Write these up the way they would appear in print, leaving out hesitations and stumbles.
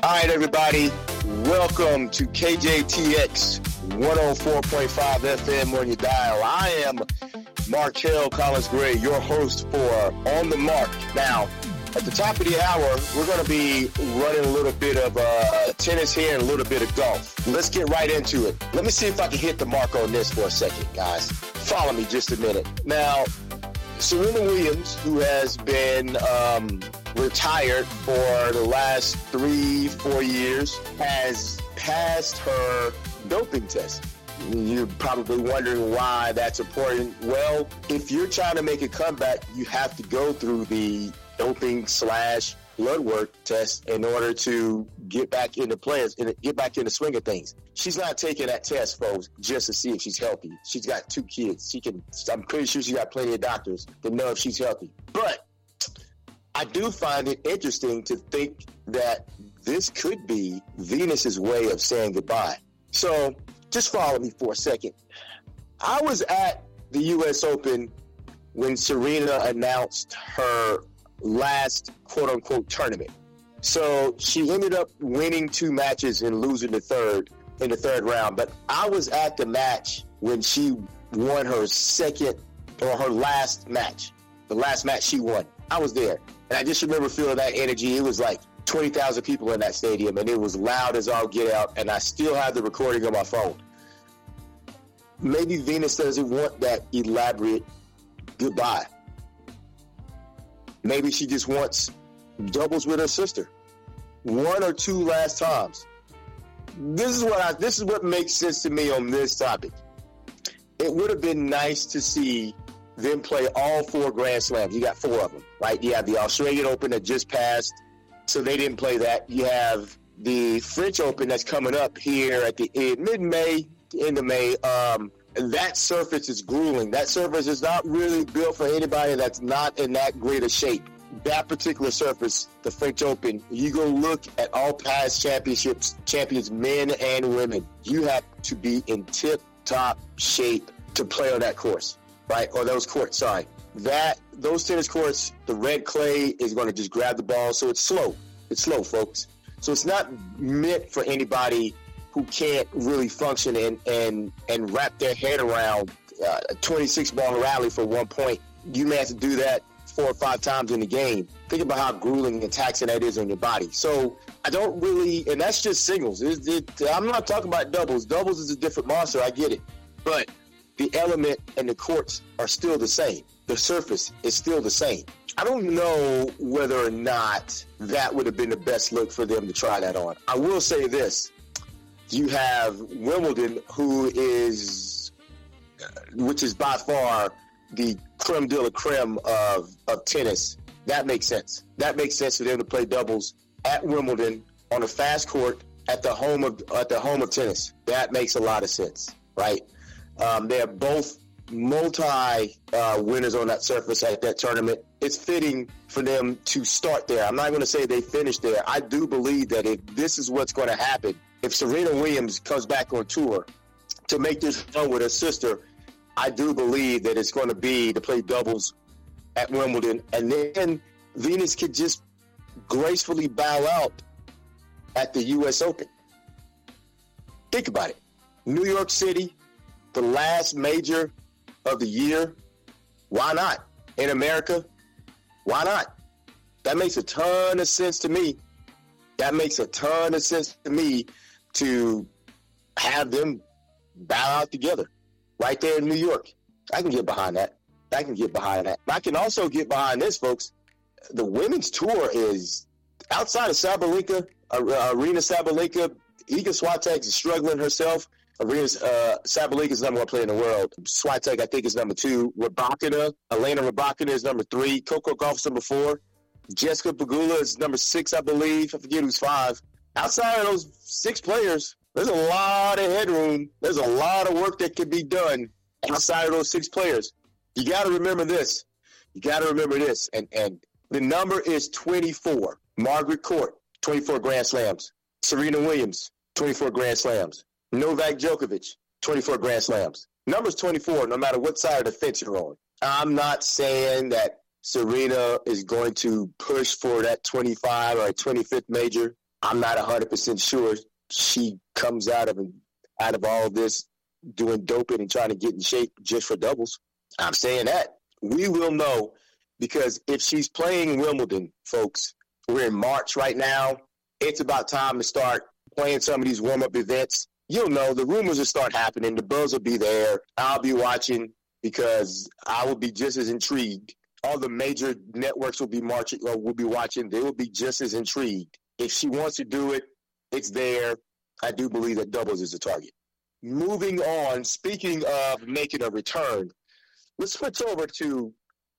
All right, everybody. Welcome to KJTX 104.5 FM on your dial. I am Markel Collins-Gray, your host for On the Mark. Now, at the top of the hour, we're going to be running a little bit of tennis here and a little bit of golf. Let's get right into it. Let me see if I can hit the mark on this for a second, guys. Follow me just a minute. Now, Serena Williams, who has been retired for the last 3-4 years, has passed her doping test. You're probably wondering why that's important. Well, if you're trying to make a comeback, you have to go through the doping/blood work test in order to get back into players and get back in the swing of things. She's not taking that test, folks, just to see if she's healthy. She's got 2 kids. I'm pretty sure she's got plenty of doctors to know if she's healthy. But I do find it interesting to think that this could be Venus's way of saying goodbye. So just follow me for a second. I was at the U.S. Open when Serena announced her last quote-unquote tournament. So she ended up winning 2 matches and losing the third in the third round. But I was at the match when she won her last match. The last match she won. I was there. And I just remember feeling that energy. It was like 20,000 people in that stadium, and it was loud as all get out, and I still have the recording on my phone. Maybe Venus doesn't want that elaborate goodbye. Maybe she just wants doubles with her sister. 1 or 2 last times. This is what makes sense to me on this topic. It would have been nice to see them play all 4 Grand Slams. You got 4 of them, right? You have the Australian Open that just passed, so they didn't play that. You have the French Open that's coming up here at the mid-May, end of May. That surface is grueling. That surface is not really built for anybody that's not in that great a shape. That particular surface, the French Open, you go look at all past champions, men and women. You have to be in tip-top shape to play on that course, right? Or those courts, sorry. Those tennis courts, the red clay is going to just grab the ball, so it's slow. It's slow, folks. So it's not meant for anybody who can't really function and wrap their head around a 26-ball rally for 1 point. You may have to do that 4 or 5 times in the game. Think about how grueling and taxing that is on your body. So I don't really, and that's just singles. I'm not talking about doubles. Doubles is a different monster. I get it. But the element and the courts are still the same. The surface is still the same. I don't know whether or not that would have been the best look for them to try that on. I will say this. You have Wimbledon, which is by far the creme de la creme of tennis. That makes sense. That makes sense for them to play doubles at Wimbledon on a fast court at the home of tennis. That makes a lot of sense, right? They are both winners on that surface at that tournament. It's fitting for them to start there. I'm not going to say they finished there. I do believe that if this is what's going to happen, if Serena Williams comes back on tour to make this run with her sister, I do believe that it's going to be to play doubles at Wimbledon. And then Venus could just gracefully bow out at the U.S. Open. Think about it. New York City, the last major of the year. Why not? In America, why not? That makes a ton of sense to me. That makes a ton of sense to me to have them bow out together right there in New York. I can get behind that. I can also get behind this, folks. The women's tour is outside of Sabalenka, Arena Sabalenka. Iga Swiatek is struggling herself. Sabalenka is number 1 player in the world. Swiatek, I think, is number 2. Elena Rybakina is number 3. Coco Gauff is number 4. Jessica Pegula is number 6, I believe. I forget who's 5. Outside of those 6 players, there's a lot of headroom. There's a lot of work that can be done outside of those 6 players. You got to remember this. And the number is 24. Margaret Court, 24 Grand Slams. Serena Williams, 24 Grand Slams. Novak Djokovic, 24 Grand Slams. Number's 24, no matter what side of the fence you're on. I'm not saying that Serena is going to push for that 25 or 25th major. I'm not 100% sure she comes out of all this doing doping and trying to get in shape just for doubles. I'm saying that. We will know, because if she's playing Wimbledon, folks, we're in March right now. It's about time to start playing some of these warm-up events. You'll know the rumors will start happening. The buzz will be there. I'll be watching because I will be just as intrigued. All the major networks will be watching. They will be just as intrigued. If she wants to do it, it's there. I do believe that doubles is a target. Moving on, speaking of making a return, let's switch over to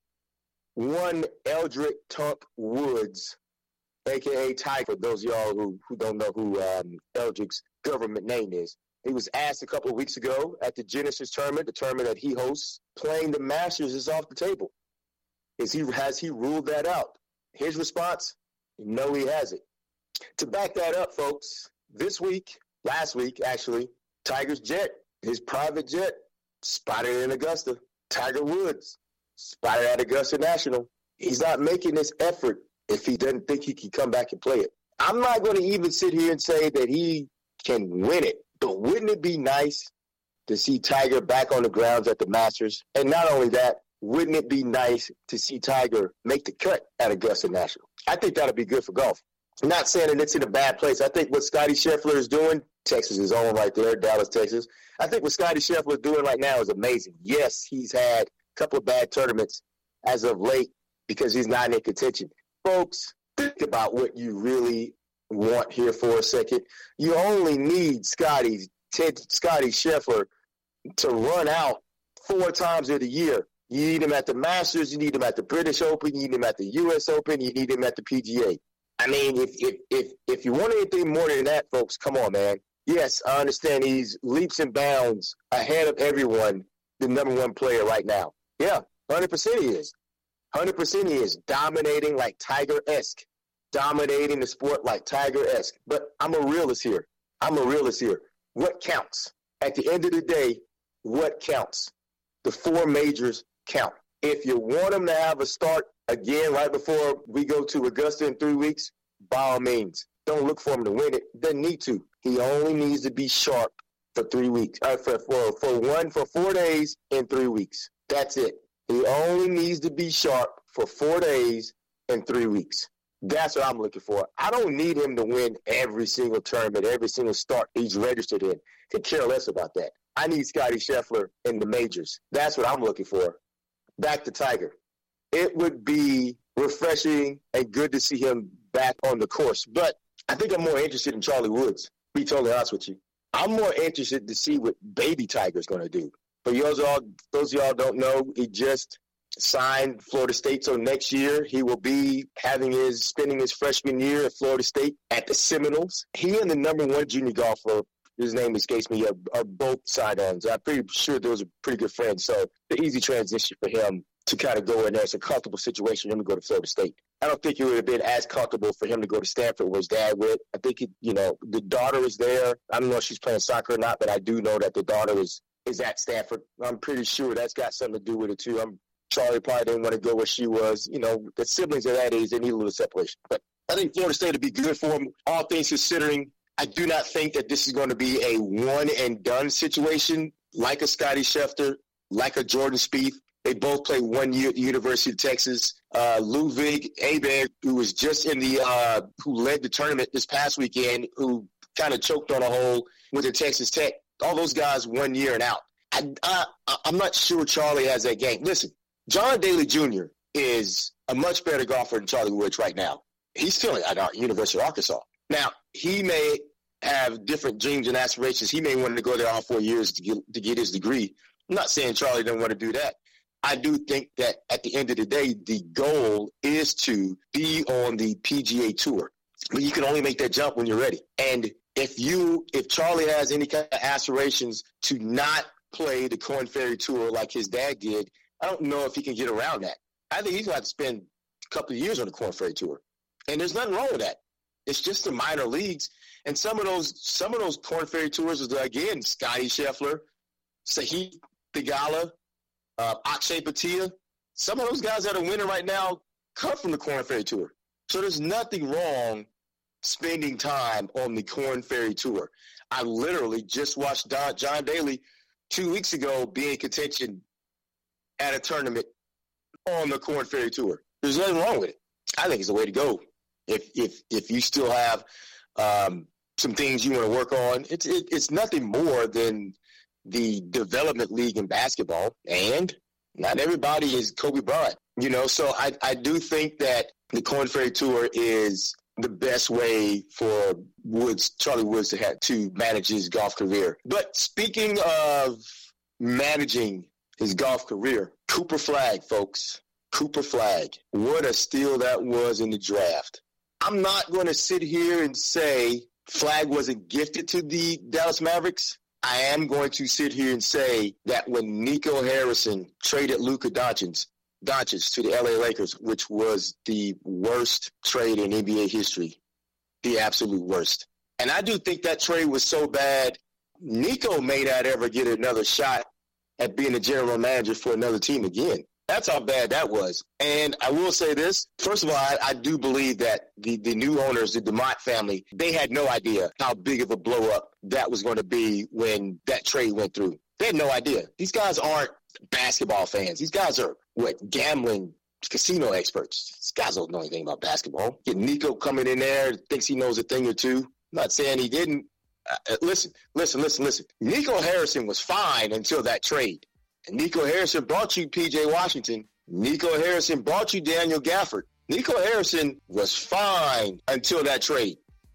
one Eldrick Tunk Woods, a.k.a. Tiger, for those of y'all who don't know who Eldrick's government name is. He was asked a couple of weeks ago at the Genesis tournament, the tournament that he hosts, playing the Masters is off the table. Has he ruled that out? His response, no, he hasn't. To back that up, folks, last week, actually, Tiger's jet, his private jet, spotted in Augusta. Tiger Woods, spotted at Augusta National. He's not making this effort if he doesn't think he can come back and play it. I'm not going to even sit here and say that he can win it, but wouldn't it be nice to see Tiger back on the grounds at the Masters? And not only that, wouldn't it be nice to see Tiger make the cut at Augusta National? I think that would be good for golf. I'm not saying that it's in a bad place. I think what Scottie Scheffler is doing, Texas is on right there, Dallas, Texas. I think what Scottie Scheffler is doing right now is amazing. Yes, he's had a couple of bad tournaments as of late because he's not in contention. Folks, think about what you really want here for a second. You only need Scottie Scheffler to run out 4 times of the year. You need him at the Masters. You need him at the British Open. You need him at the U.S. Open. You need him at the PGA. I mean, if you want anything more than that, folks, come on, man. Yes, I understand he's leaps and bounds ahead of everyone, the number one player right now. Yeah, 100% he is. 100% he is dominating like Tiger-esque, dominating the sport like Tiger-esque. But I'm a realist here. What counts? At the end of the day, what counts? The 4 majors count. If you want him to have a start again right before we go to Augusta in 3 weeks, by all means, don't look for him to win it. Doesn't need to. He only needs to be sharp for 3 weeks. For 4 days in 3 weeks. That's it. He only needs to be sharp for 4 days in 3 weeks. That's what I'm looking for. I don't need him to win every single tournament, every single start he's registered in. Could care less about that. I need Scottie Scheffler in the majors. That's what I'm looking for. Back to Tiger. It would be refreshing and good to see him back on the course. But I think I'm more interested in Charlie Woods, to be totally honest with you. I'm more interested to see what baby Tiger's going to do. For those of y'all don't know, he just signed Florida State. So next year he will be spending his freshman year at Florida State at the Seminoles. He and the number 1 junior golfer, his name escapes me, are both sidearms. I'm pretty sure those are pretty good friends. So the easy transition for him to kind of go in there. It's a comfortable situation for him to go to Florida State. I don't think it would have been as comfortable for him to go to Stanford where his dad would. I think, the daughter is there. I don't know if she's playing soccer or not, but I do know that the daughter is at Stanford. I'm pretty sure that's got something to do with it too. Charlie probably didn't want to go where she was. The siblings at that age, they need a little separation. But I think Florida State would be good for him, all things considering. I do not think that this is going to be a one-and-done situation like a Scottie Scheffler, like a Jordan Spieth. They both played 1 year at the University of Texas. Ludwig Aberg, who was just who led the tournament this past weekend, who kind of choked on a hole with the Texas Tech. All those guys 1 year and out. I'm not sure Charlie has that game. Listen, John Daly Jr. is a much better golfer than Charlie Woods right now. He's still at our University of Arkansas. Now, he may have different dreams and aspirations. He may want to go there all 4 years to get his degree. I'm not saying Charlie doesn't want to do that. I do think that at the end of the day, the goal is to be on the PGA Tour. But you can only make that jump when you're ready. And if Charlie has any kind of aspirations to not play the Korn Ferry Tour like his dad did, I don't know if he can get around that. I think he's going to have to spend a couple of years on the Korn Ferry Tour. And there's nothing wrong with that. It's just the minor leagues. And some of those Korn Ferry Tours is, again, Scottie Scheffler, Sahith Theegala, Akshay Bhatia. Some of those guys that are winning right now come from the Korn Ferry Tour. So there's nothing wrong spending time on the Korn Ferry Tour. I literally just watched John Daly 2 weeks ago be in contention at a tournament on the Korn Ferry Tour. There's nothing wrong with it. I think it's the way to go. If you still have some things you want to work on, it's nothing more than the development league in basketball, and not everybody is Kobe Bryant. So I do think that the Korn Ferry Tour is the best way for Charlie Woods to manage his golf career. But speaking of managing his golf career, Cooper Flagg, folks. Cooper Flagg. What a steal that was in the draft. I'm not going to sit here and say Flagg wasn't gifted to the Dallas Mavericks. I am going to sit here and say that when Nico Harrison traded Luka Doncic to the LA Lakers, which was the worst trade in NBA history, the absolute worst. And I do think that trade was so bad, Nico may not ever get another shot at being a general manager for another team again. That's how bad that was. And I will say this. First of all, I do believe that the new owners, the DeMott family, they had no idea how big of a blow-up that was going to be when that trade went through. They had no idea. These guys aren't basketball fans. These guys are, gambling casino experts. These guys don't know anything about basketball. Get Nico coming in there, thinks he knows a thing or two. I'm not saying he didn't. Listen. Nico Harrison was fine until that trade. And Nico Harrison brought you P.J. Washington. Nico Harrison brought you Daniel Gafford. Nico Harrison was fine until that trade.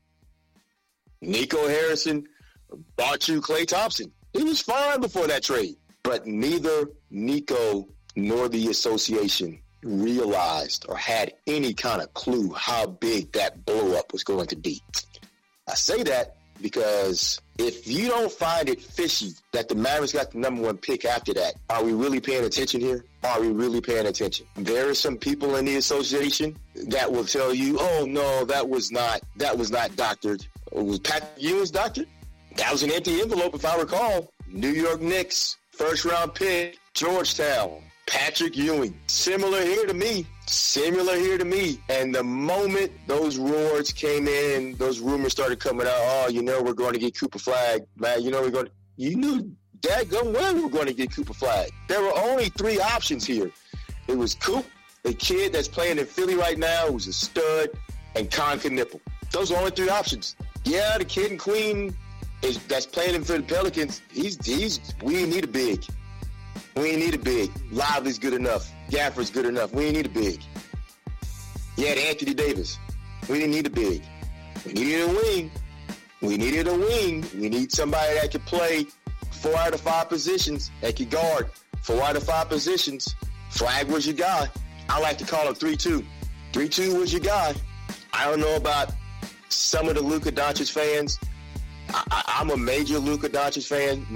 Nico Harrison brought you Klay Thompson. He was fine before that trade. But neither Nico nor the association realized or had any kind of clue how big that blow-up was going to be. I say that because if you don't find it fishy that the Mavericks got the number one pick after that, are we really paying attention here? Are we really paying attention? There are some people in the association that will tell you, oh, no, that was not doctored. Was Patrick Ewing's doctored? That was an empty envelope, if I recall. New York Knicks, first-round pick, Georgetown, Patrick Ewing. Similar here to me. And the moment those roars came in, those rumors started coming out, we're going to get Cooper Flagg. Man, you knew dadgum well we're going to get Cooper Flagg. There were only three options here. It was Coop, a kid that's playing in Philly right now who's a stud, and Con Knipple. Those are the only three options. Yeah, the kid in Queen that's playing for the Pelicans, we ain't need a big. We ain't need a big. Lively's good enough. Gafford's good enough. We ain't need a big. You had Anthony Davis. We didn't need a big. We needed a wing. We need somebody that could play 4 out of 5 positions, that could guard 4 out of 5 positions. Flagg was your guy. I like to call him 3-2. 3-2 was your guy. I don't know about some of the Luka Doncic fans. I'm a major Luka Doncic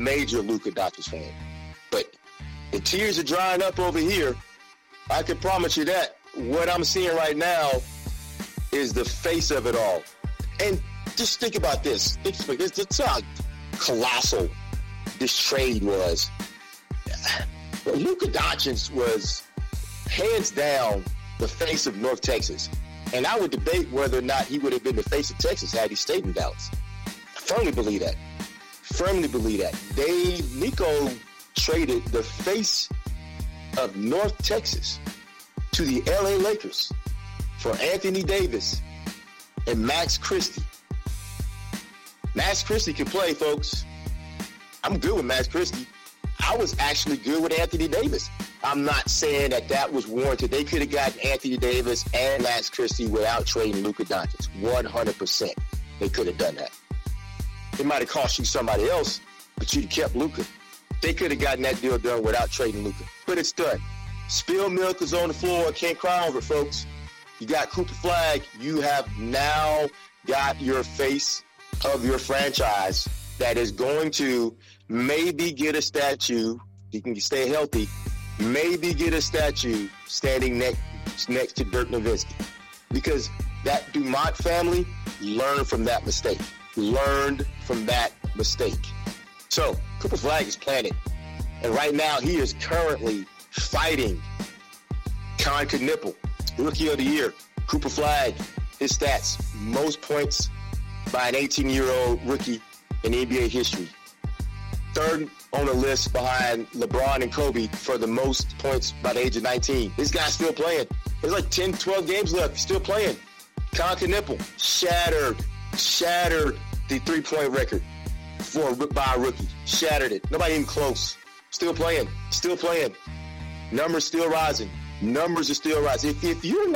fan. But the tears are drying up over here. I can promise you that. What I'm seeing right now is the face of it all. And just think about this. It's how colossal this trade was. Luka Doncic was hands down the face of North Texas. And I would debate whether or not he would have been the face of Texas had he stayed in Dallas. I firmly believe that. Nico traded the face of North Texas to the LA Lakers for Anthony Davis and Max Christie. Max Christie can play, folks. I'm good with Max Christie. I was actually good with Anthony Davis. I'm not saying that was warranted. They could have gotten Anthony Davis and Max Christie without trading Luka Doncic. 100%. They could have done that. It might have cost you somebody else, but you'd have kept Luka. They could have gotten that deal done without trading Luka. But it's done. Spilled milk is on the floor. Can't cry over it, folks. You got Cooper Flagg. You have now got your face of your franchise that is going to maybe get a statue. You can stay healthy. Maybe get a statue standing next to Dirk Nowitzki. Because that DeMott family learned from that mistake. So, Cooper Flagg is planted. And right now, he is currently fighting Con Knipple, Rookie of the Year. Cooper Flagg his stats. Most points by an 18-year-old rookie in NBA history. Third on the list behind LeBron and Kobe for the most points by the age of 19. This guy's still playing. There's like 10, 12 games left. He's still playing. Colin Knueppel shattered the three-point record by a rookie. Shattered it. Nobody even close. Still playing. Numbers still rising. Numbers are still rising. If you're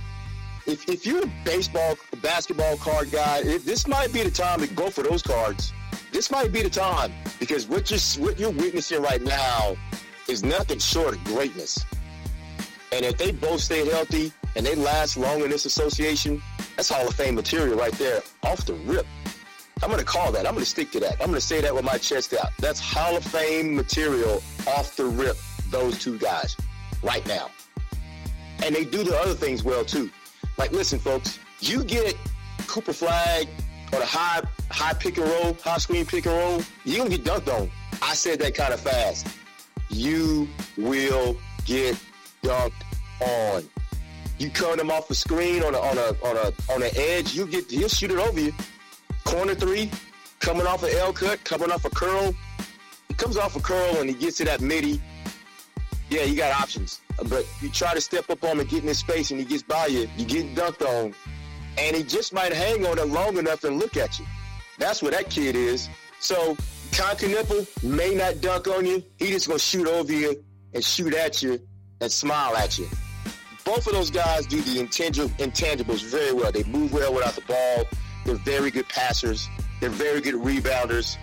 a basketball card guy, this might be the time to go for those cards. This might be the time, because what you're witnessing right now is nothing short of greatness. And if they both stay healthy and they last long in this association, that's Hall of Fame material right there, off the rip. I'm going to call that. I'm going to stick to that. I'm going to say that with my chest out. That's Hall of Fame material off the rip, those two guys, right now. And they do the other things well, too. Like, listen, folks, you get Cooper Flag on a high pick and roll, high screen pick and roll, you're going to get dunked on. I said that kind of fast. You will get dunked on. You cut him off the screen on an edge, he'll shoot it over you. Corner three, coming off an L cut, coming off a curl. He comes off a curl and he gets to that midi. Yeah, you got options. But you try to step up on him and get in his space and he gets by you, you get dunked on. And he just might hang on it long enough and look at you. That's what that kid is. So Colin Knueppel may not dunk on you. He just going to shoot over you and shoot at you and smile at you. Both of those guys do the intangibles very well. They move well without the ball. They're very good passers. They're very good rebounders.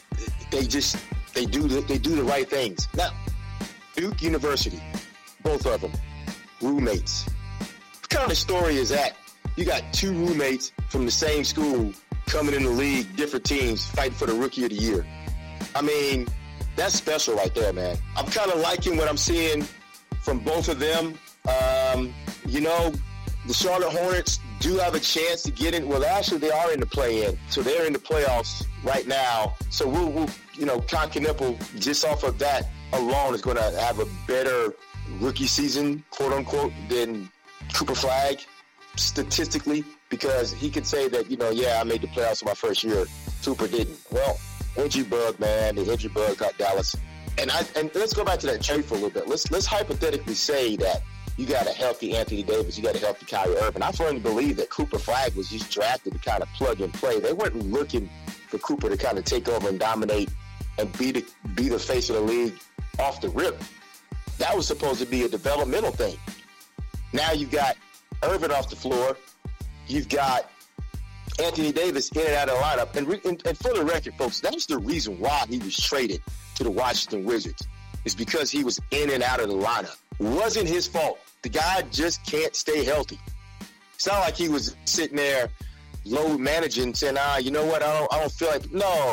They do the right things. Now, Duke University, both of them, roommates. What kind of story is that? You got two roommates from the same school coming in the league, different teams, fighting for the Rookie of the Year. I mean, that's special right there, man. I'm kind of liking what I'm seeing from both of them. The Charlotte Hornets do have a chance to get in. Well, actually, they are in the play-in, so they're in the playoffs right now. So we'll Colin Knueppel, just off of that alone, is going to have a better rookie season, quote unquote, than Cooper Flag, statistically, because he could say that, I made the playoffs in my first year. Cooper didn't. Well, injury bug, man. The injury bug got Dallas. And let's go back to that trade for a little bit. Let's hypothetically say that you got a healthy Anthony Davis, you got a healthy Kyrie Irving. I firmly believe that Cooper Flag was just drafted to kind of plug and play. They weren't looking for Cooper to kind of take over and dominate and be the face of the league off the rip. That was supposed to be a developmental thing. Now you've got Irving off the floor. You've got Anthony Davis in and out of the lineup. And for the record, folks, that's the reason why he was traded to the Washington Wizards. It's because he was in and out of the lineup. It wasn't his fault. The guy just can't stay healthy. It's not like he was sitting there load managing saying, you know what, I don't feel like.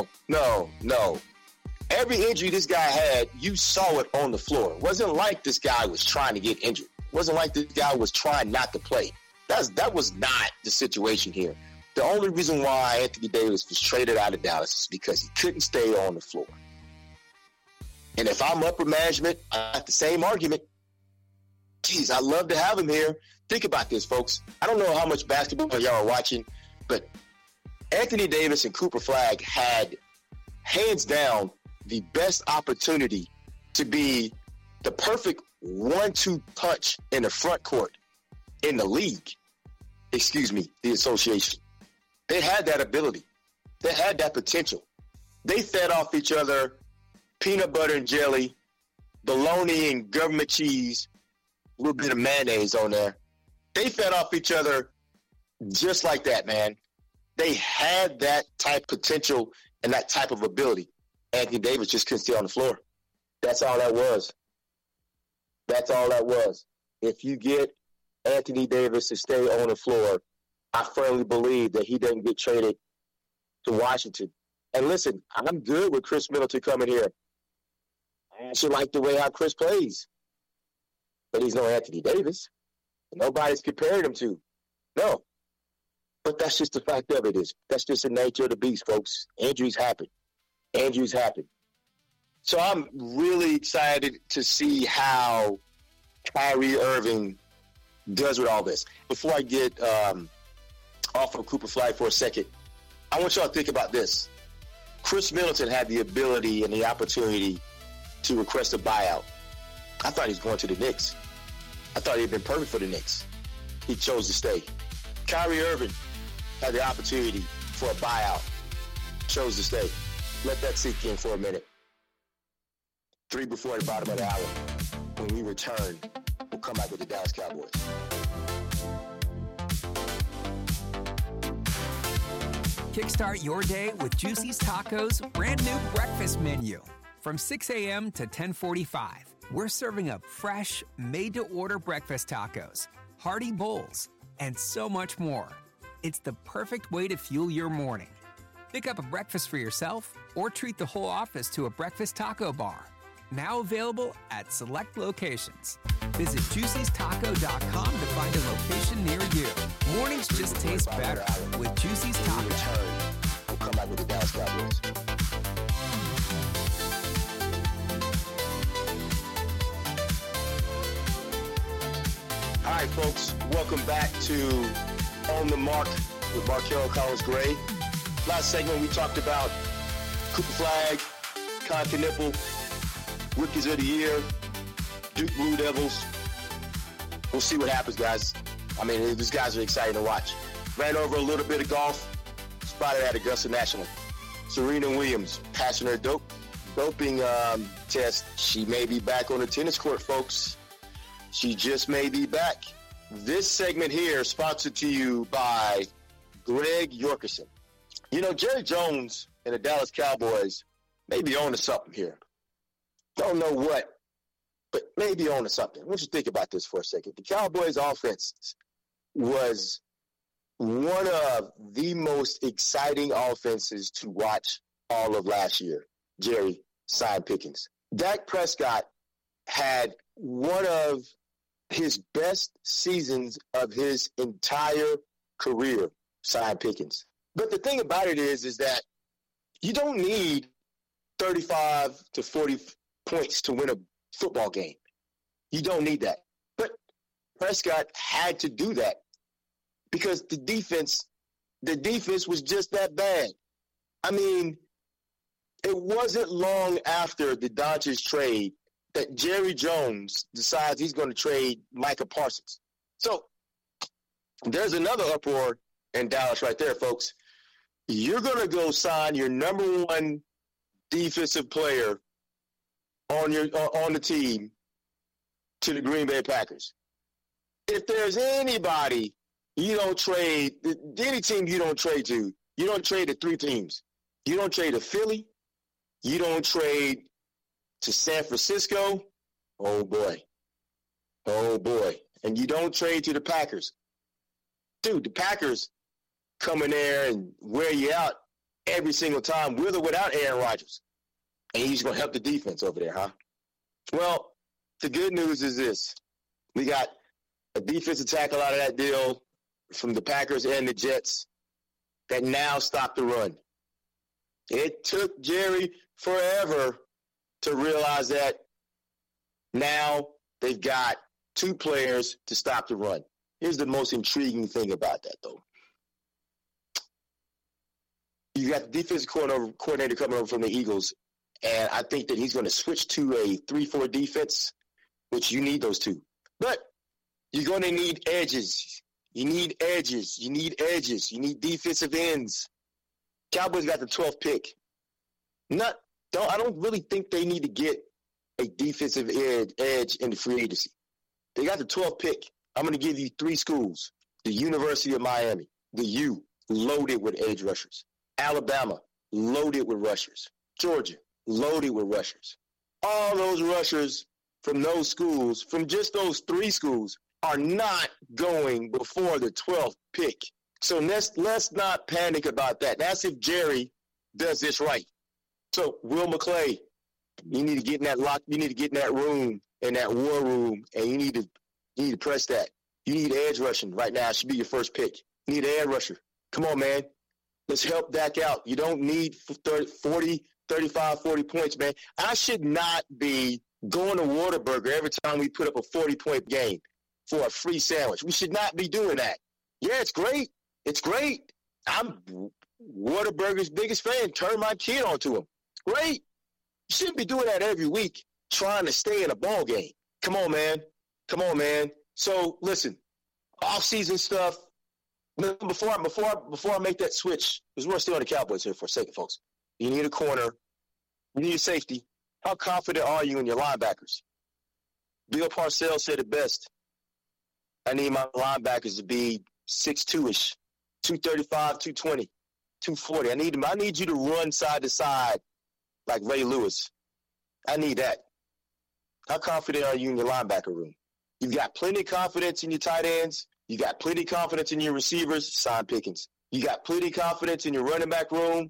No. Every injury this guy had, you saw it on the floor. It wasn't like this guy was trying to get injured. It wasn't like this guy was trying not to play. That was not the situation here. The only reason why Anthony Davis was traded out of Dallas is because he couldn't stay on the floor. And if I'm upper management, I have the same argument. Geez, I'd love to have him here. Think about this, folks. I don't know how much basketball y'all are watching, but Anthony Davis and Cooper Flag had, hands down, the best opportunity to be the perfect 1-2 punch in the front court in the league. The association. They had that ability. They had that potential. They fed off each other peanut butter and jelly, bologna and government cheese, a little bit of mayonnaise on there. They fed off each other just like that, man. They had that type of potential and that type of ability. Anthony Davis just couldn't stay on the floor. That's all that was. If you get Anthony Davis to stay on the floor, I firmly believe that he doesn't get traded to Washington. And listen, I'm good with Chris Middleton coming here. I actually like the way how Chris plays. But he's no Anthony Davis. Nobody's compared him to. No. But that's just the fact of it is. That's just the nature of the beast, folks. Injuries happen. So I'm really excited to see how Kyrie Irving does with all this. Before I get off of Cooper Flagg for a second, I want y'all to think about this. Chris Middleton had the ability and the opportunity to request a buyout. I thought he was going to the Knicks. I thought he'd been perfect for the Knicks. He chose to stay. Kyrie Irving had the opportunity for a buyout. Chose to stay. Let that sink in for a minute. 3 before the bottom of the hour. When we return, we'll come back with the Dallas Cowboys. Kickstart your day with Juicy's Tacos' brand new breakfast menu. From 6 a.m. to 10:45, we're serving up fresh, made-to-order breakfast tacos, hearty bowls, and so much more. It's the perfect way to fuel your morning. Pick up a breakfast for yourself or treat the whole office to a breakfast taco bar. Now available at select locations. Visit Juicy'sTaco.com to find a location near you. Mornings just taste better with Juicy's Tacos. We'll come back with the Dallas Cowboys. All right, folks, welcome back to On the Mark with Markel Collins-Gray. Last segment, we talked about Cooper Flagg, Con Knipple, Rookies of the Year, Duke Blue Devils. We'll see what happens, guys. I mean, these guys are exciting to watch. Ran over a little bit of golf, spotted at Augusta National. Serena Williams passing her doping test. She may be back on the tennis court, folks. She just may be back. This segment here is sponsored to you by Greg Yorkerson. You know, Jerry Jones and the Dallas Cowboys may be on to something here. Don't know what, but maybe on to something. I want you to think about this for a second. The Cowboys' offense was one of the most exciting offenses to watch all of last year. Jerry signed Pickens. Dak Prescott had one of his best seasons of his entire career, signed Pickens. But the thing about it is that you don't need 35 to 40 points to win a football game. You don't need that. But Prescott had to do that because the defense was just that bad. I mean, it wasn't long after the Dodgers trade that Jerry Jones decides he's going to trade Micah Parsons. So there's another uproar in Dallas right there, folks. You're going to go sign your number one defensive player on the team to the Green Bay Packers. If there's anybody you don't trade, any team you don't trade to, you don't trade to 3 teams. You don't trade to Philly. You don't trade to San Francisco. Oh, boy. Oh, boy. And you don't trade to the Packers. Dude, the Packers come in there and wear you out every single time, with or without Aaron Rodgers. And he's going to help the defense over there, huh? Well, the good news is this. We got a defensive tackle out of that deal from the Packers and the Jets that now stop the run. It took Jerry forever to realize that now they've got 2 players to stop the run. Here's the most intriguing thing about that, though. You got the defensive coordinator coming over from the Eagles, and I think that he's going to switch to a 3-4 defense, which you need those 2. But you're going to need edges. You need edges. You need edges. You need defensive ends. Cowboys got the 12th pick. I don't really think they need to get a defensive edge in the free agency. They got the 12th pick. I'm going to give you 3 schools. The University of Miami, the U, loaded with edge rushers. Alabama, loaded with rushers. Georgia, loaded with rushers. All those rushers from those schools, from just those 3 schools, are not going before the 12th pick. So let's not panic about that. That's if Jerry does this right. So Will McClay, you need to get in that lock. You need to get in that room, in that war room, and you need to press that. You need edge rushing right now. It should be your first pick. You need an edge rusher. Come on, man. Let's help Dak out. You don't need 35, 40 points, man. I should not be going to Whataburger every time we put up a 40-point game for a free sandwich. We should not be doing that. Yeah, it's great. It's great. I'm Whataburger's biggest fan. Turn my kid onto him. Great. You shouldn't be doing that every week, trying to stay in a ball game. Come on, man. So listen, off-season stuff. Before I make that switch, because we're still on the Cowboys here for a second, folks. You need a corner. You need a safety. How confident are you in your linebackers? Bill Parcells said it best. I need my linebackers to be 6'2"-ish, 235, 220, 240. I need you to run side to side like Ray Lewis. I need that. How confident are you in your linebacker room? You've got plenty of confidence in your tight ends. You got plenty of confidence in your receivers. Sign Pickens. You got plenty of confidence in your running back room.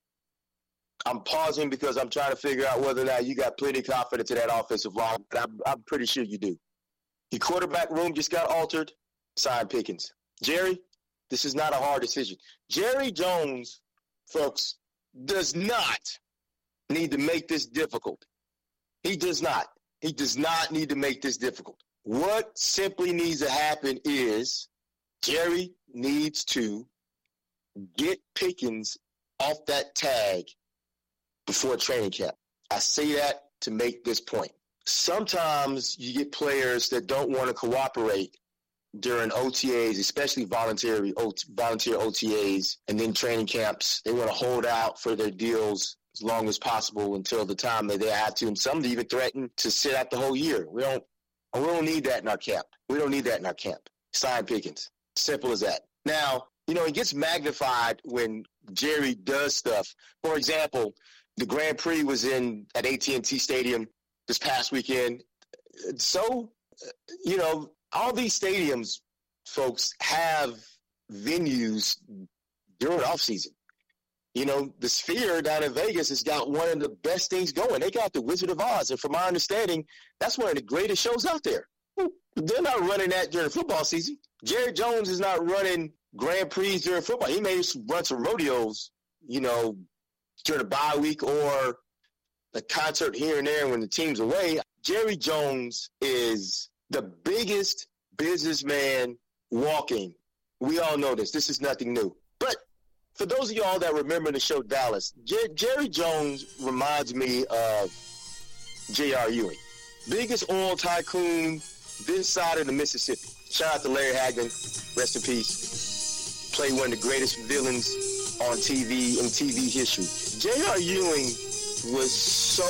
I'm pausing because I'm trying to figure out whether or not you got plenty of confidence in that offensive line, but I'm pretty sure you do. Your quarterback room just got altered. Sign Pickens. Jerry, this is not a hard decision. Jerry Jones, folks, does not need to make this difficult. He does not. He does not need to make this difficult. What simply needs to happen is Jerry needs to get Pickens off that tag before training camp. I say that to make this point. Sometimes you get players that don't want to cooperate during OTAs, especially volunteer OTAs, and then training camps. They want to hold out for their deals as long as possible until the time that they have to. And some even threaten to sit out the whole year. We don't need that in our camp. We don't need that in our camp. Sign Pickens. Simple as that. Now, it gets magnified when Jerry does stuff. For example, the Grand Prix was at AT&T Stadium this past weekend. So, all these stadiums, folks, have venues during off-season. The Sphere down in Vegas has got one of the best things going. They got the Wizard of Oz, and from my understanding, that's one of the greatest shows out there. They're not running that during football season. Jerry Jones is not running Grand Prix during football. He may run some rodeos, during a bye week or a concert here and there when the team's away. Jerry Jones is the biggest businessman walking. We all know this. This is nothing new. But for those of y'all that remember the show Dallas, Jerry Jones reminds me of J.R. Ewing. Biggest oil tycoon this side of the Mississippi. Shout out to Larry Hagman. Rest in peace. Played one of the greatest villains on TV in TV history. J.R. Ewing was so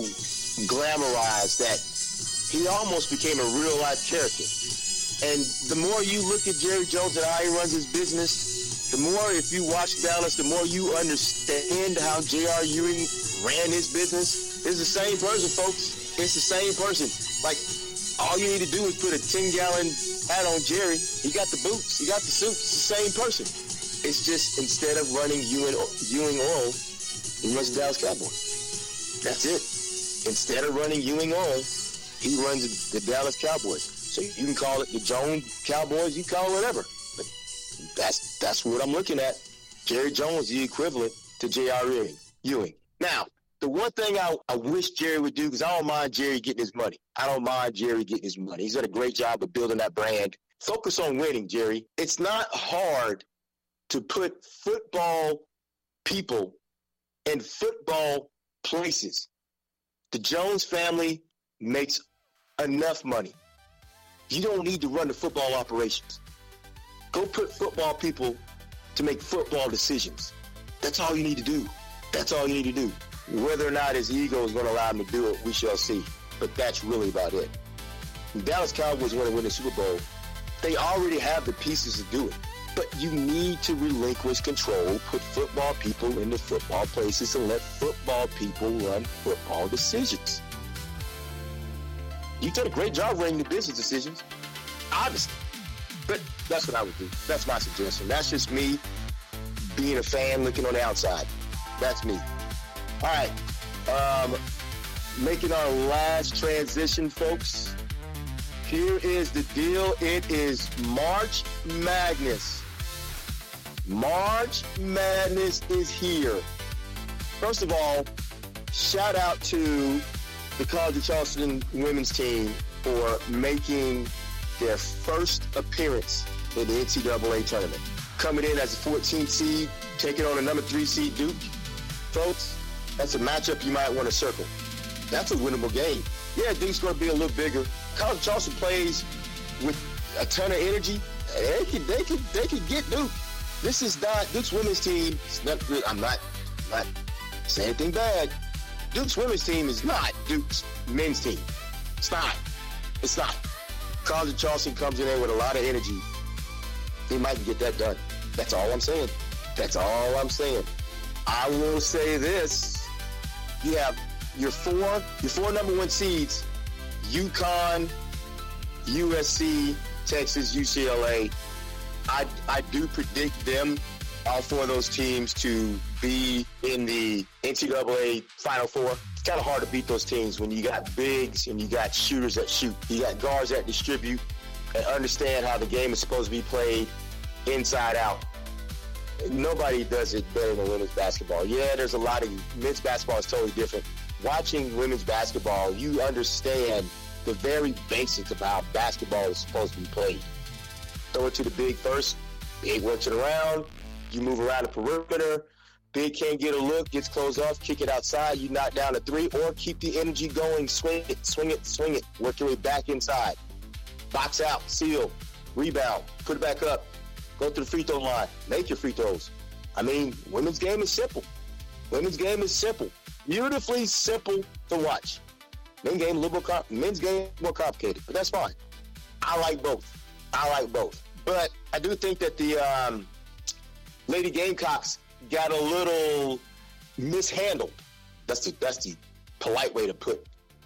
glamorized that he almost became a real-life character. And the more you look at Jerry Jones and how he runs his business, the more, if you watch Dallas, the more you understand how J.R. Ewing ran his business. It's the same person, folks. It's the same person. Like, all you need to do is put a 10-gallon hat on Jerry. He got the boots. He got the suit. It's the same person. It's just instead of running Ewing Oil, he runs the Dallas Cowboys. That's it. Instead of running Ewing Oil, he runs the Dallas Cowboys. So you can call it the Jones Cowboys. You call it whatever. But that's what I'm looking at. Jerry Jones, the equivalent to J.R. Ewing. Now, the one thing I wish Jerry would do, because I don't mind Jerry getting his money. I don't mind Jerry getting his money. He's done a great job of building that brand. Focus on winning, Jerry. It's not hard to put football people in football places. The Jones family makes enough money. You don't need to run the football operations. Go put football people to make football decisions. That's all you need to do. That's all you need to do. Whether or not his ego is going to allow him to do it, we shall see. But that's really about it. The Dallas Cowboys want to win the Super Bowl. They already have the pieces to do it. But you need to relinquish control, put football people into football places, and let football people run football decisions. You did a great job running the business decisions, obviously. But that's what I would do. That's my suggestion. That's just me being a fan looking on the outside. That's me. All right. Making our last transition, folks. Here is the deal. It is March Madness. March Madness is here. First of all, shout out to the College of Charleston women's team for making their first appearance in the NCAA tournament. coming in as a 14th seed, taking on a number 3 seed Duke. Folks, that's a matchup you might want to circle. That's a winnable game. Yeah, Duke's going to be a little bigger. College Charleston plays with a ton of energy. They could get Duke. This is not Duke's women's team. It's not good. I'm not saying anything bad. Duke's women's team is not Duke's men's team. It's not. It's not. College Charleston comes in there with a lot of energy. They might get that done. That's all I'm saying. That's all I'm saying. I will say this. You have your four number 1 seeds, UConn, USC, Texas, UCLA. I do predict them, all 4 of those teams, to be in the NCAA Final Four. It's kind of hard to beat those teams when you got bigs and you got shooters that shoot. You got guards that distribute and understand how the game is supposed to be played inside out. Nobody does it better than women's basketball. Yeah, there's a lot of men's basketball is totally different. Watching women's basketball, you understand the very basics of how basketball is supposed to be played. Throw it to the big first. Big works it around. You move around the perimeter. Big can't get a look, gets closed off, kick it outside. You knock down a 3 or keep the energy going. Swing it. Work your way back inside. Box out, seal, rebound, put it back up. Go to the free throw line. Make your free throws. I mean, women's game is simple. Women's game is simple. Beautifully simple to watch. Men's game more complicated, but that's fine. I like both. But I do think that the Lady Gamecocks got a little mishandled. That's the polite way to put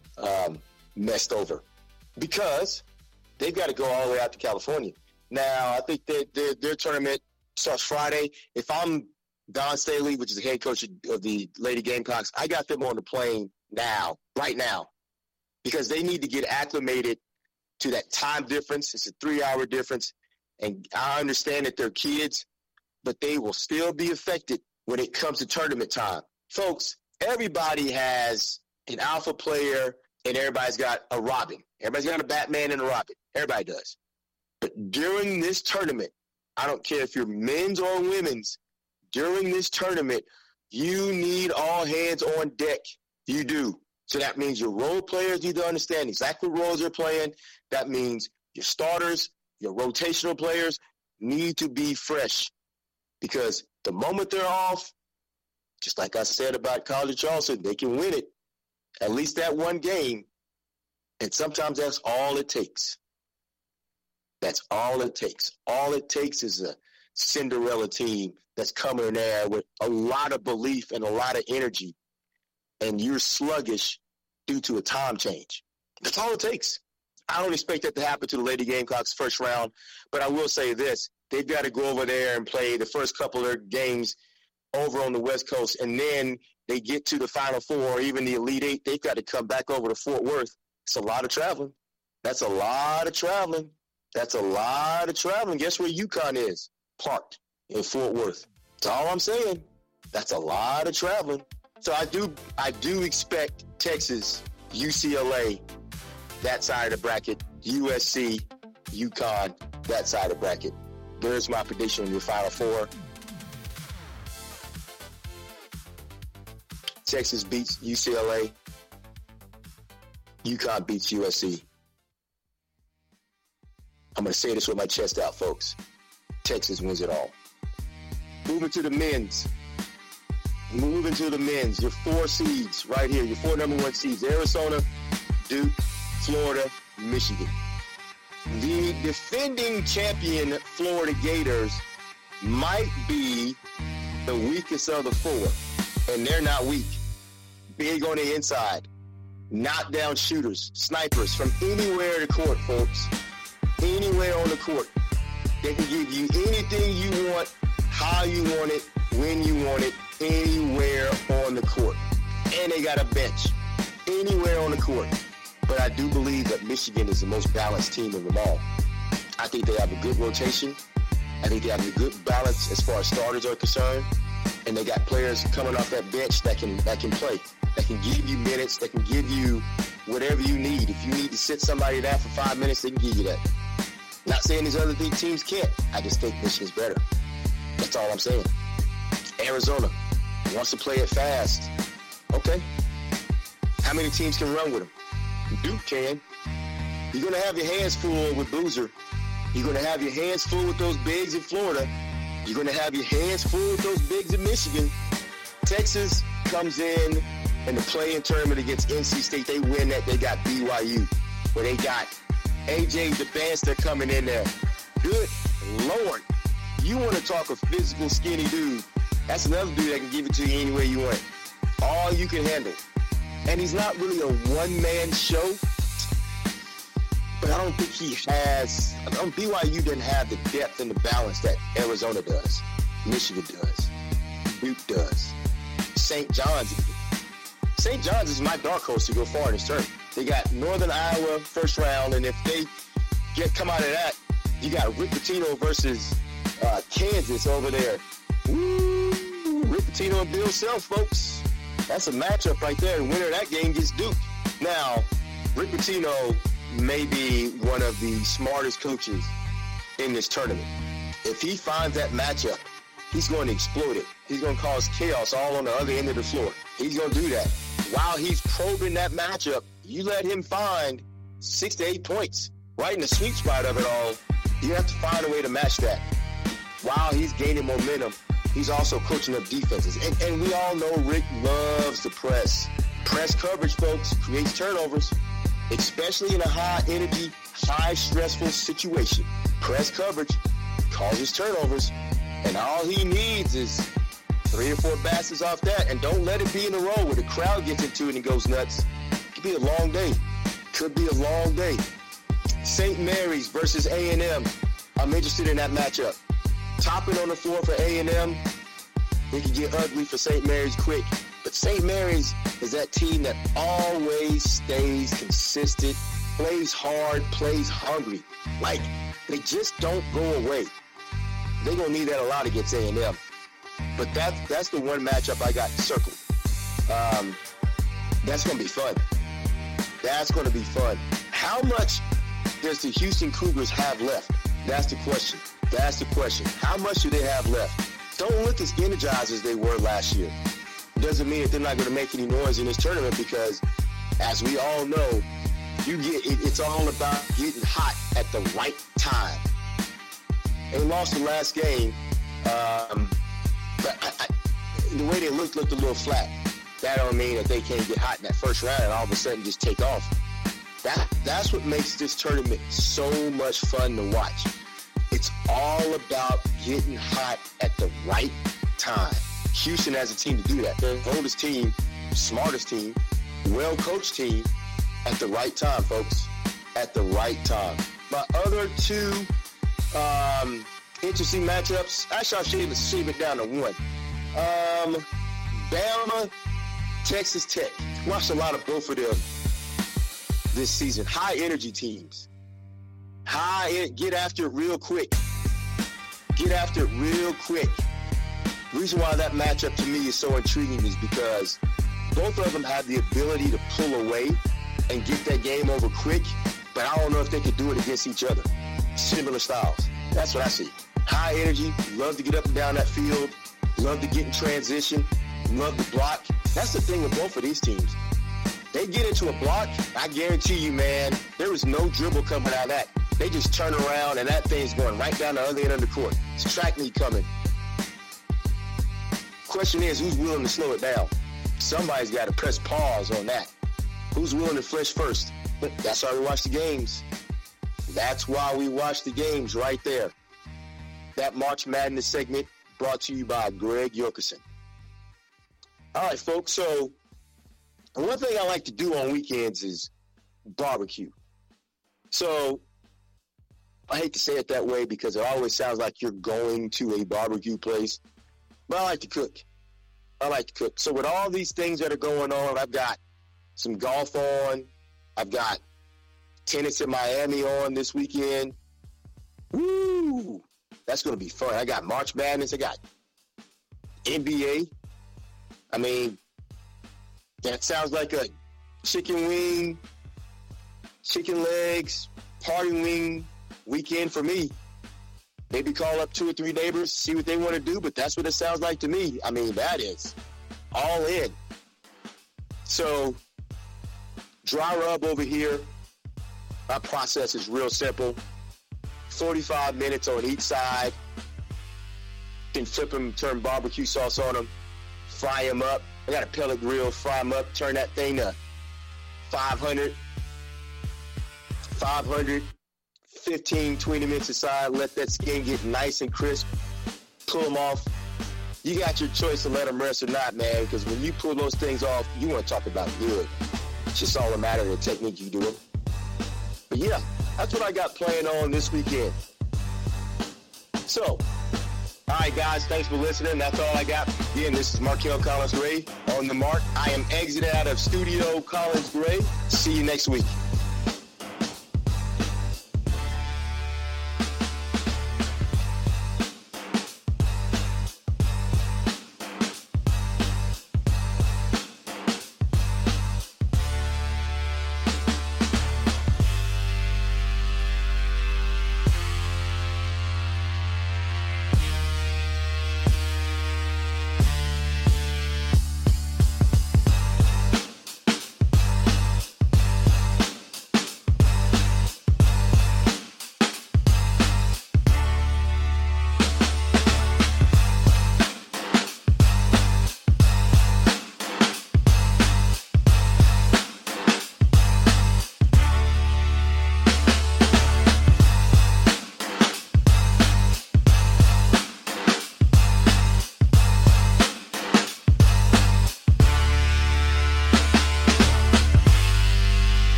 messed over, because they've got to go all the way out to California. Now, I think that their tournament starts Friday. If I'm Don Staley, which is the head coach of the Lady Gamecocks, I got them on the plane right now, because they need to get acclimated to that time difference. It's a 3-hour difference, and I understand that they're kids, but they will still be affected when it comes to tournament time. Folks, everybody has an alpha player, and everybody's got a Robin. Everybody's got a Batman and a Robin. Everybody does. But during this tournament, I don't care if you're men's or women's, during this tournament, you need all hands on deck. You do. So that means your role players need to understand exactly what roles they're playing. That means your starters, your rotational players need to be fresh, because the moment they're off, just like I said about College Charleston, they can win it, at least that one game, and sometimes that's all it takes. That's all it takes. All it takes is a Cinderella team that's coming in there with a lot of belief and a lot of energy, and you're sluggish due to a time change. That's all it takes. I don't expect that to happen to the Lady Gamecocks first round, but I will say this. They've got to go over there and play the first couple of their games over on the West Coast, and then they get to the Final Four or even the Elite Eight. They've got to come back over to Fort Worth. It's a lot of traveling. That's a lot of traveling. That's a lot of traveling. Guess where UConn is? Parked in Fort Worth. That's all I'm saying. That's a lot of traveling. So I do expect Texas, UCLA, that side of the bracket, USC, UConn, that side of the bracket. There's my prediction in your Final Four. Texas beats UCLA. UConn beats USC. I'm going to say this with my chest out, folks. Texas wins it all. Moving to the men's. Your 4 seeds right here. Your 4 number 1 seeds. Arizona, Duke, Florida, Michigan. The defending champion Florida Gators might be the weakest of the 4. And they're not weak. Big on the inside. Knockdown shooters. Snipers from anywhere in the court, folks. Anywhere on the court. They can give you anything you want, how you want it, when you want it, anywhere on the court. And they got a bench. Anywhere on the court. But I do believe that Michigan is the most balanced team of them all. I think they have a good rotation. I think they have a good balance as far as starters are concerned. And they got players coming off that bench that can play, that can give you minutes, that can give you whatever you need. If you need to sit somebody down for 5 minutes, they can give you that. Not saying these other teams can't. I just think Michigan's better. That's all I'm saying. Arizona wants to play it fast. Okay. How many teams can run with them? Duke can. You're going to have your hands full with Boozer. You're going to have your hands full with those bigs in Florida. You're going to have your hands full with those bigs in Michigan. Texas comes in the play-in tournament against NC State. They win that. They got BYU, where they got AJ DeBanster coming in there. Good Lord. You want to talk a physical, skinny dude. That's another dude that can give it to you any way you want. All you can handle. And he's not really a one-man show. But I don't think he has. BYU doesn't have the depth and the balance that Arizona does, Michigan does, Duke does, St. John's. St. John's is my dark horse to go far in this tournament. They got Northern Iowa first round, and if they come out of that, you got Rick Pitino versus Kansas over there. Woo! Rick Pitino and Bill Self, folks. That's a matchup right there. The winner of that game gets Duke. Now, Rick Pitino may be one of the smartest coaches in this tournament. If he finds that matchup, he's going to exploit it. He's going to cause chaos all on the other end of the floor. He's going to do that. While he's probing that matchup, you let him find 6 to 8 points. Right in the sweet spot of it all, you have to find a way to match that. While he's gaining momentum, he's also coaching up defenses. And we all know Rick loves to press. Press coverage, folks, creates turnovers. Especially in a high-energy, high-stressful situation. Press coverage causes turnovers, and all he needs is 3 or 4 baskets off that, and don't let it be in a row where the crowd gets into it and goes nuts. It could be a long day. Could be a long day. St. Mary's versus A&M. I'm interested in that matchup. Topping on the floor for A&M. It can get ugly for St. Mary's quick. But St. Mary's is that team that always stays consistent, plays hard, plays hungry. Like, they just don't go away. They're going to need that a lot against A&M. But that's the one matchup I got circled. That's going to be fun. That's going to be fun. How much does the Houston Cougars have left? That's the question. That's the question. How much do they have left? Don't look as energized as they were last year. Doesn't mean that they're not going to make any noise in this tournament because, as we all know, it's all about getting hot at the right time. They lost the last game, but the way they looked a little flat. That don't mean that they can't get hot in that first round and all of a sudden just take off. That's what makes this tournament so much fun to watch. It's all about getting hot at the right time. Houston has a team to do that. They're the oldest team, smartest team, well-coached team at the right time, folks. At the right time. My other 2 interesting matchups, actually I'll shave it down to 1. Bama, Texas Tech. Watched a lot of both of them this season. High-energy teams. Get after it real quick. Get after it real quick. The reason why that matchup to me is so intriguing is because both of them have the ability to pull away and get that game over quick, but I don't know if they could do it against each other. Similar styles. That's what I see. High energy, love to get up and down that field, love to get in transition, love to block. That's the thing with both of these teams. They get into a block, I guarantee you, man, there is no dribble coming out of that. They just turn around and that thing's going right down the other end of the court. It's track meet coming. Question is, who's willing to slow it down? Somebody's got to press pause on that. Who's willing to flinch first? That's why we watch the games. That's why we watch the games right there. That March Madness segment brought to you by Greg Yorkerson. All right, folks. So one thing I like to do on weekends is barbecue. So I hate to say it that way because it always sounds like you're going to a barbecue place. But I like to cook. So with all these things that are going on, I've got some golf on. I've got tennis in Miami on this weekend. Woo! That's going to be fun. I got March Madness. I got NBA. I mean, that sounds like a chicken wing, chicken legs, party wing weekend for me. Maybe call up 2 or 3 neighbors, see what they want to do, but that's what it sounds like to me. I mean, that is all in. So, dry rub over here. My process is real simple. 45 minutes on each side. Can flip them, turn barbecue sauce on them, fry them up. I got a pellet grill, fry them up, turn that thing to 500, 15, 20 minutes aside, let that skin get nice and crisp, pull them off. You got your choice to let them rest or not, man, because when you pull those things off, you want to talk about good. It's just all a matter of the technique you do it. But yeah, that's what I got playing on this weekend. So, all right, guys, thanks for listening. That's all I got. Again, this is Markel Collins Gray on the mark. I am exited out of Studio Collins Gray. See you next week.